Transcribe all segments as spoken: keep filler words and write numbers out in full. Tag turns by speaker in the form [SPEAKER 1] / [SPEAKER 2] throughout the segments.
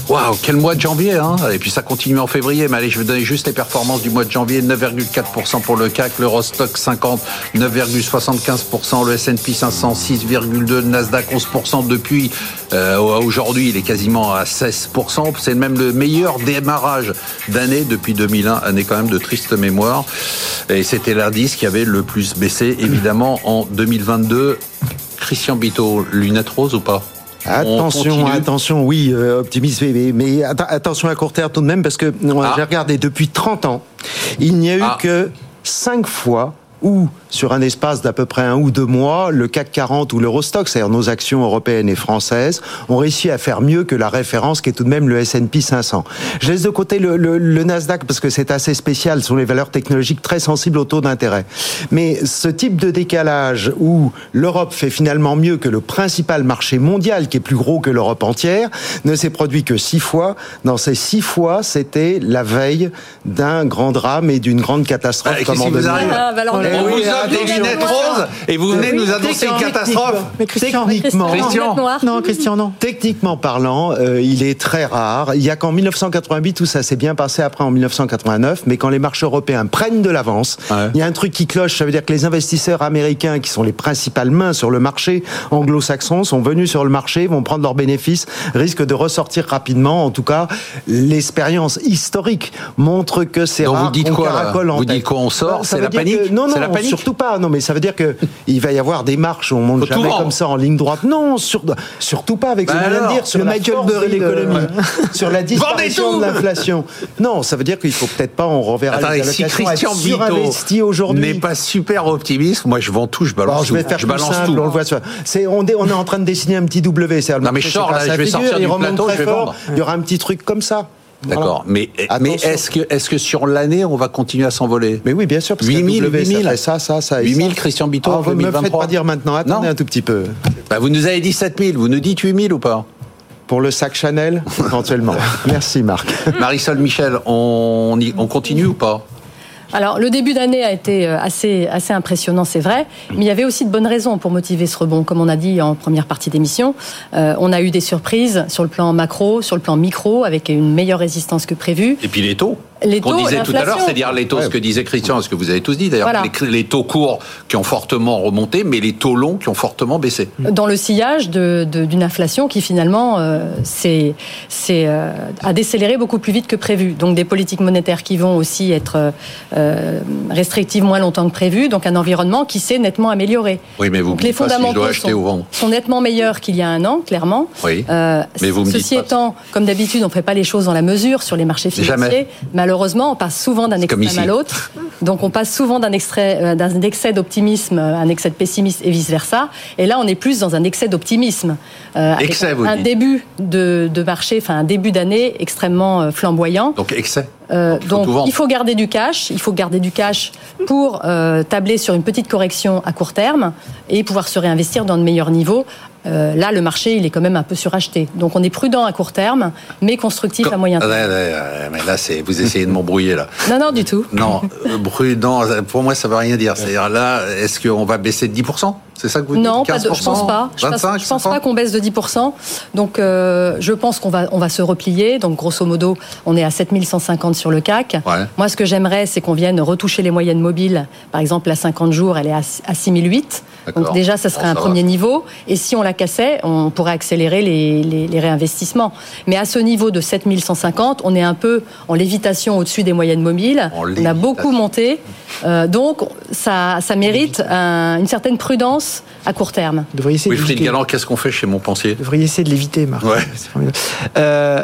[SPEAKER 1] Waouh, quel mois de janvier, hein. Et puis ça continue en février. Mais allez, je vais donner juste les performances du mois de janvier. neuf virgule quatre pour cent pour le C A C, l'Eurostock cinquante, neuf virgule soixante-quinze pour cent, le S and P cinq cents, six virgule deux, le Nasdaq onze pour cent depuis euh, aujourd'hui, il est quasiment à seize pour cent. C'est même le meilleur démarrage d'année depuis deux mille un, année quand même de triste mémoire. Et c'était l'indice qui avait le plus baissé, évidemment, en deux mille vingt-deux. Christian Bito, lunettes roses ou pas ?
[SPEAKER 2] Attention, attention, oui, euh, optimisme, mais, mais att- attention à court terme tout de même, parce que ah. j'ai regardé depuis trente ans, il n'y a eu ah. que cinq fois où, sur un espace d'à peu près un ou deux mois, le C A C quarante ou l'Eurostock, c'est-à-dire nos actions européennes et françaises, ont réussi à faire mieux que la référence qui est tout de même le S and P cinq cents. Je laisse de côté le, le, le Nasdaq parce que c'est assez spécial, ce sont les valeurs technologiques très sensibles au taux d'intérêt. Mais ce type de décalage où l'Europe fait finalement mieux que le principal marché mondial, qui est plus gros que l'Europe entière, ne s'est produit que six fois. Dans ces six fois, c'était la veille d'un grand drame et d'une grande catastrophe.
[SPEAKER 1] Euh, comme en deux mille un. On vous offre des lunettes roses et vous venez nous annoncer une catastrophe.
[SPEAKER 2] Mais Christian, techniquement,
[SPEAKER 3] Christian.
[SPEAKER 2] non, Christian, non. Techniquement parlant, euh, il est très rare. Il y a qu'en dix-neuf cent quatre-vingt-huit où ça s'est bien passé, après en dix-neuf cent quatre-vingt-neuf, mais quand les marchés européens prennent de l'avance, ouais. il y a un truc qui cloche. Ça veut dire que les investisseurs américains, qui sont les principales mains sur le marché anglo-saxon, sont venus sur le marché, vont prendre leurs bénéfices, risquent de ressortir rapidement. En tout cas, l'expérience historique montre que c'est
[SPEAKER 1] Donc
[SPEAKER 2] rare.
[SPEAKER 1] Vous dites quoi là Vous dites quoi On sort
[SPEAKER 2] Ça
[SPEAKER 1] C'est la panique
[SPEAKER 2] que, Non, non,
[SPEAKER 1] c'est la panique
[SPEAKER 2] surtout pas. Non, mais ça veut dire que il va y avoir des marches où on monte jamais comme ça en ligne droite. Non, sur, surtout pas avec
[SPEAKER 1] bah
[SPEAKER 2] ce que je viens de dire sur
[SPEAKER 3] le
[SPEAKER 2] la
[SPEAKER 3] Michael
[SPEAKER 2] force
[SPEAKER 3] Burry
[SPEAKER 2] de l'économie, ouais. sur la disparition de l'inflation. Non, ça veut dire qu'il faut peut-être pas on reverra
[SPEAKER 1] Attendez,
[SPEAKER 2] les allocations.
[SPEAKER 1] Si Christian
[SPEAKER 2] Bito aujourd'hui
[SPEAKER 1] n'est pas super optimiste, moi je vends tout, je balance
[SPEAKER 2] bon,
[SPEAKER 1] tout.
[SPEAKER 2] Je vais faire
[SPEAKER 1] je
[SPEAKER 2] plus
[SPEAKER 1] balance
[SPEAKER 2] simple,
[SPEAKER 1] tout.
[SPEAKER 2] on le voit. C'est, on, est, on est en train de dessiner un petit W. C'est
[SPEAKER 1] non mais je sors là, je vais figure, sortir du plateau, je vais vendre.
[SPEAKER 2] Il y aura un petit truc comme ça.
[SPEAKER 1] D'accord, voilà. mais, mais est-ce que, est-ce que sur l'année, on va continuer à s'envoler ?
[SPEAKER 2] Mais oui, bien sûr, parce
[SPEAKER 1] huit mille,
[SPEAKER 2] que
[SPEAKER 1] huit mille,
[SPEAKER 2] ça, ça, ça,
[SPEAKER 1] huit mille, Christian Bito,
[SPEAKER 2] ah, vous ne me faites pas dire maintenant, attendez
[SPEAKER 1] non.
[SPEAKER 2] un tout petit peu.
[SPEAKER 1] Bah, vous nous avez dit sept mille, vous nous dites huit mille ou pas ?
[SPEAKER 2] Pour le sac Chanel, éventuellement. Merci Marc.
[SPEAKER 1] Marisol Michel, on, y, on continue ou pas ?
[SPEAKER 3] Alors, le début d'année a été assez, assez impressionnant, c'est vrai, mais il y avait aussi de bonnes raisons pour motiver ce rebond. Comme on a dit en première partie d'émission, euh, on a eu des surprises sur le plan macro, sur le plan micro, avec une meilleure résistance que prévu.
[SPEAKER 1] Et puis les taux
[SPEAKER 3] Les
[SPEAKER 1] qu'on
[SPEAKER 3] taux,
[SPEAKER 1] disait tout à l'heure, c'est-à-dire les taux,
[SPEAKER 3] ouais.
[SPEAKER 1] ce que disait Christian, ce que vous avez tous dit d'ailleurs, voilà. les, les taux courts qui ont fortement remonté, mais les taux longs qui ont fortement baissé.
[SPEAKER 3] Dans le sillage de, de, d'une inflation qui finalement euh, c'est, c'est, euh, a décéléré beaucoup plus vite que prévu. Donc des politiques monétaires qui vont aussi être euh, restrictives moins longtemps que prévu, donc un environnement qui s'est nettement amélioré.
[SPEAKER 1] Oui, mais vous
[SPEAKER 3] donc les fondamentaux
[SPEAKER 1] si sont,
[SPEAKER 3] ou vendre. sont nettement meilleurs qu'il y a un an, clairement.
[SPEAKER 1] Oui.
[SPEAKER 3] Euh,
[SPEAKER 1] mais vous me
[SPEAKER 3] ceci
[SPEAKER 1] dites pas.
[SPEAKER 3] étant, comme d'habitude, on ne fait pas les choses dans la mesure sur les marchés financiers.
[SPEAKER 1] Jamais.
[SPEAKER 3] Malheureusement, on passe souvent d'un extrême à l'autre. Donc on passe souvent d'un, extrait, d'un excès d'optimisme à un excès de pessimisme et vice-versa. Et là, on est plus dans un excès d'optimisme. Euh, avec
[SPEAKER 1] excès,
[SPEAKER 3] un,
[SPEAKER 1] vous
[SPEAKER 3] un
[SPEAKER 1] dites.
[SPEAKER 3] début de, de marché, enfin un début d'année extrêmement flamboyant.
[SPEAKER 1] Donc excès.
[SPEAKER 3] Euh, donc, donc il faut garder du cash, il faut garder du cash pour euh, tabler sur une petite correction à court terme et pouvoir se réinvestir dans de meilleurs niveaux. Euh, là, le marché, il est quand même un peu suracheté. Donc, on est prudent à court terme, mais constructif à moyen terme.
[SPEAKER 1] Ouais, ouais, ouais, mais là, c'est, vous essayez de m'embrouiller, là.
[SPEAKER 3] Non, non, du tout.
[SPEAKER 1] Non, euh, prudent, pour moi, ça ne veut rien dire. C'est-à-dire, là, est-ce qu'on va baisser de dix pour cent ? C'est ça que vous dites ?
[SPEAKER 3] Non, pas de, je pense pas. Je
[SPEAKER 1] vingt-cinq,
[SPEAKER 3] pense, je pense pas qu'on baisse de dix pour cent. Donc, euh, je pense qu'on va, on va se replier. Donc, grosso modo, on est à sept mille cent cinquante sur le C A C.
[SPEAKER 1] Ouais.
[SPEAKER 3] Moi, ce que j'aimerais, c'est qu'on vienne retoucher les moyennes mobiles. Par exemple, à cinquante jours, elle est à six mille huit.
[SPEAKER 1] D'accord.
[SPEAKER 3] Donc, déjà, ça serait bon, ça un va. premier niveau. Et si on la cassait, on pourrait accélérer les, les, les réinvestissements. Mais à ce niveau de sept mille cent cinquante, on est un peu en lévitation au-dessus des moyennes mobiles. En on a beaucoup monté. Euh, donc, ça, ça mérite un, une certaine prudence à court terme.
[SPEAKER 1] Wilfried Galland, qu'est-ce qu'on fait chez Montpensier ?
[SPEAKER 4] Vous devriez essayer de l'éviter, Marc.
[SPEAKER 1] Ouais.
[SPEAKER 4] C'est formidable. Euh,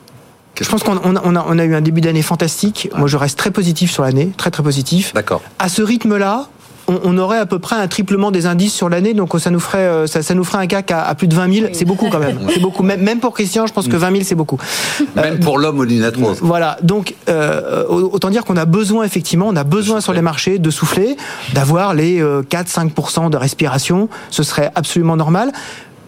[SPEAKER 4] je pense qu'on on a, on a, on a eu un début d'année fantastique. Ouais. Moi, je reste très positif sur l'année, très très positif.
[SPEAKER 1] D'accord.
[SPEAKER 4] À ce rythme-là, on, on aurait à peu près un triplement des indices sur l'année, donc ça nous ferait, ça, ça nous ferait un C A C à, à plus de vingt mille. C'est beaucoup quand même. C'est beaucoup. Même, même pour Christian, je pense que vingt mille, c'est beaucoup.
[SPEAKER 1] Même euh, pour l'homme aux lunettes roses.
[SPEAKER 4] Voilà. Donc, euh, autant dire qu'on a besoin, effectivement, on a besoin sur les marchés de souffler, d'avoir les euh, quatre à cinq pour cent de respiration. Ce serait absolument normal.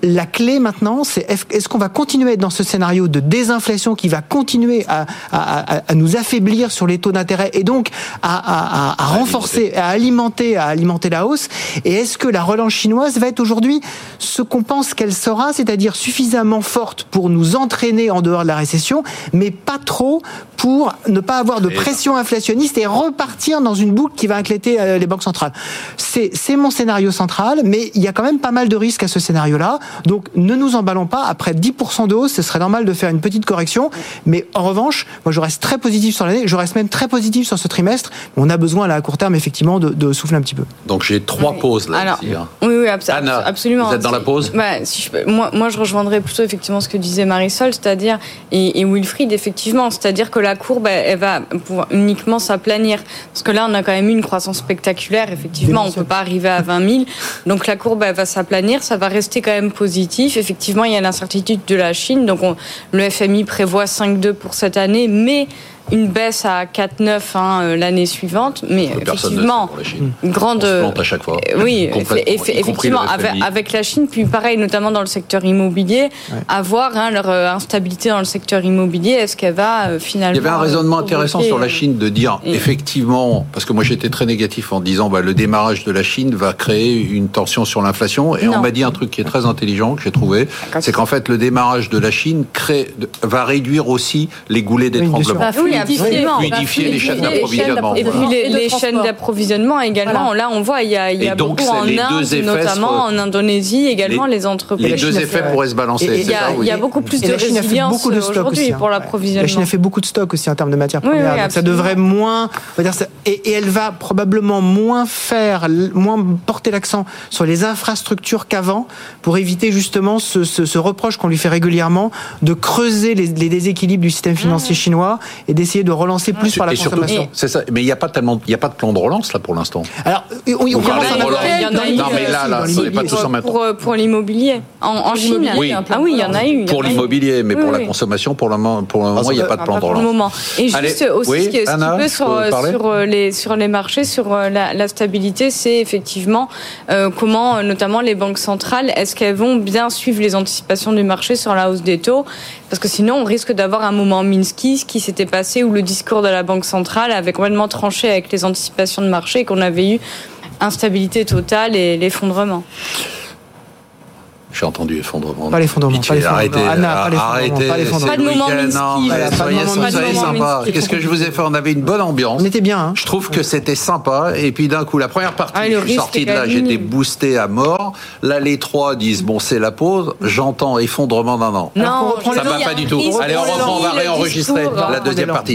[SPEAKER 4] la clé maintenant, c'est est-ce qu'on va continuer à être dans ce scénario de désinflation qui va continuer à, à, à, à nous affaiblir sur les taux d'intérêt et donc à, à, à, à renforcer, à alimenter, à alimenter la hausse. Et est-ce que la relance chinoise va être aujourd'hui ce qu'on pense qu'elle sera, c'est-à-dire suffisamment forte pour nous entraîner en dehors de la récession, mais pas trop pour ne pas avoir de pression inflationniste et repartir dans une boucle qui va inquiéter les banques centrales. C'est, c'est mon scénario central, mais il y a quand même pas mal de risques à ce scénario-là. Donc ne nous emballons pas. Après dix pour cent de hausse, ce serait normal de faire une petite correction. Mais en revanche, moi je reste très positif sur l'année. Je reste même très positif sur ce trimestre. On a besoin là à court terme effectivement de, de souffler un petit peu.
[SPEAKER 1] Donc j'ai trois oui. pauses là.
[SPEAKER 5] Alors,
[SPEAKER 1] ici, hein.
[SPEAKER 5] Oui, oui, abs-
[SPEAKER 1] Anna,
[SPEAKER 5] absolument.
[SPEAKER 1] Vous êtes dans la pause.
[SPEAKER 5] Bah, si je peux, moi, moi, je rejoindrais plutôt effectivement ce que disait Marisol, c'est-à-dire et, et Wilfried effectivement, c'est-à-dire que la courbe elle, elle va pouvoir uniquement s'aplanir. Parce que là, on a quand même eu une croissance spectaculaire. Effectivement, on ne peut pas arriver à vingt mille. Donc la courbe elle va s'aplanir, ça va rester quand même positif. Effectivement, il y a l'incertitude de la Chine. Donc on, le F M I prévoit cinq virgule deux pour cette année, mais une baisse à quatre virgule neuf hein, l'année suivante, mais effectivement une grande.
[SPEAKER 1] On se plante à chaque fois.
[SPEAKER 5] Oui, effectivement avec, avec la Chine, puis pareil notamment dans le secteur immobilier, ouais. à voir hein, leur instabilité dans le secteur immobilier, est-ce qu'elle va euh, finalement.
[SPEAKER 1] Il y avait un raisonnement intéressant sur la Chine de dire et... effectivement, parce que moi j'étais très négatif en disant bah, le démarrage de la Chine va créer une tension sur l'inflation, et non. on m'a dit un truc qui est très intelligent que j'ai trouvé, D'accord. c'est qu'en fait le démarrage de la Chine crée, va réduire aussi les goulets d'étranglement.
[SPEAKER 5] Oui, absolument.
[SPEAKER 1] Fluidifier les chaînes d'approvisionnement.
[SPEAKER 5] Et puis voilà. les, les chaînes d'approvisionnement également. Voilà. Là, on voit, il y a, il y a
[SPEAKER 1] donc,
[SPEAKER 5] beaucoup en Inde, notamment en Indonésie, également les, les entreprises.
[SPEAKER 1] Les deux effets pourraient se balancer.
[SPEAKER 5] Et il y, a, il y a beaucoup plus de résilience aujourd'hui pour l'approvisionnement.
[SPEAKER 4] La Chine a fait beaucoup de stock aussi en termes de matières premières. Oui, oui, ça devrait moins, on va dire ça, et, et elle va probablement moins faire, moins porter l'accent sur les infrastructures qu'avant pour éviter justement ce, ce, ce reproche qu'on lui fait régulièrement de creuser les, les déséquilibres du système financier mmh. chinois et d'essayer de relancer plus ah, par la et consommation.
[SPEAKER 1] Surtout, c'est ça. Mais il n'y a pas tellement, il n'y a pas de plan de relance là pour l'instant.
[SPEAKER 4] Alors, on, on commence à en avoir.
[SPEAKER 1] Non, mais là, là, on n'est pas tous en même temps.
[SPEAKER 5] Pour, pour l'immobilier, en, en Chine.
[SPEAKER 1] Oui.
[SPEAKER 5] Ah oui, il y en a eu.
[SPEAKER 1] Pour l'immobilier, mais pour la consommation, pour le moment, pour le moment, il n'y a pas de plan de relance.
[SPEAKER 5] Pour le moment. Et juste aussi, ce qui peut sur les sur les marchés, sur la, la stabilité, c'est effectivement euh, comment, notamment les banques centrales, est-ce qu'elles vont bien suivre les anticipations du marché sur la hausse des taux? Parce que sinon, on risque d'avoir un moment Minsky, ce qui s'était passé, où le discours de la Banque centrale avait complètement tranché avec les anticipations de marché et qu'on avait eu instabilité totale et l'effondrement.
[SPEAKER 1] J'ai entendu effondrement.
[SPEAKER 4] Pas l'effondrement.
[SPEAKER 1] Pitié,
[SPEAKER 4] pas
[SPEAKER 1] arrêtez,
[SPEAKER 4] Anna, pas
[SPEAKER 1] arrêtez.
[SPEAKER 4] Pas, l'effondrement.
[SPEAKER 5] Pas de moment Minsky.
[SPEAKER 1] Non,
[SPEAKER 4] voilà,
[SPEAKER 1] soyez,
[SPEAKER 4] pas de moment
[SPEAKER 1] soyez sympa. Qu'est-ce que je vous ai fait? On avait une bonne ambiance.
[SPEAKER 4] On était bien. Hein.
[SPEAKER 1] Je trouve que c'était sympa. Et puis d'un coup, la première partie,
[SPEAKER 5] ah,
[SPEAKER 1] je suis sorti de là, j'étais boosté à mort. Là, les trois disent bon, c'est la pause. J'entends effondrement d'un an.
[SPEAKER 5] Non,
[SPEAKER 1] ça va pas du tout. Allez, on reprend, on va réenregistrer la deuxième partie.